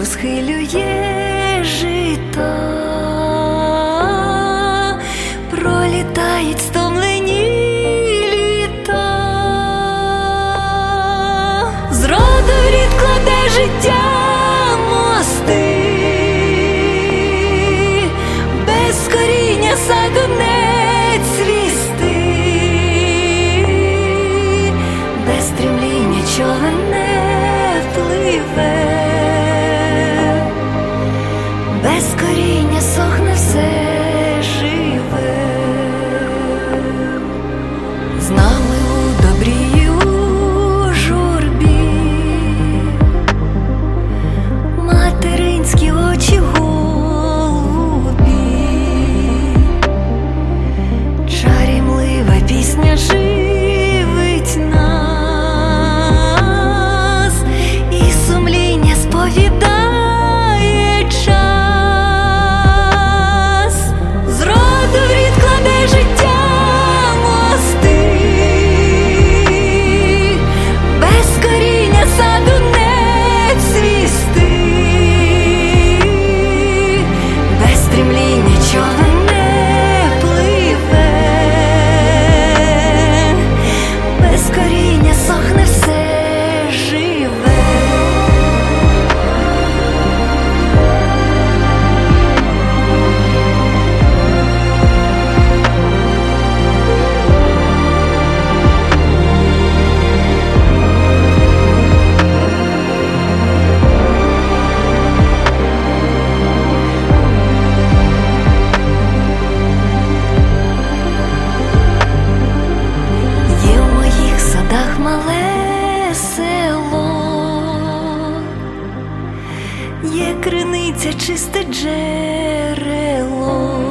розхилює жито, пролітають стомлені літа, зроду в рід кладе життя мости, без коріння саду не цвісти, без стремління човен не пливе, без коріння сохне все живе. З нами у добрі і у журбі материнські очі голубі, чарівлива пісня живить нас, і сумління сповідає час. Зроду в рід кладе життя мости, без коріння саду не цвісти, без стремління човен не пливе, без коріння сохне все живе. Є в моїх садах мале село, є криниця, чисте джерело,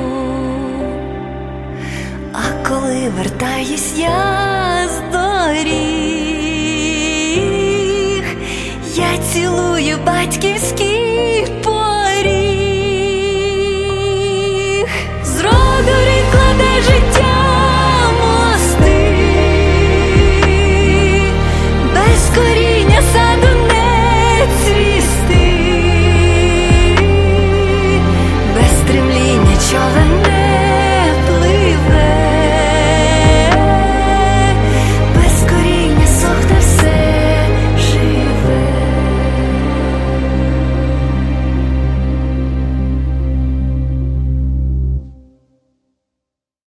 а коли вертаюсь я з доріг, я цілую батьківські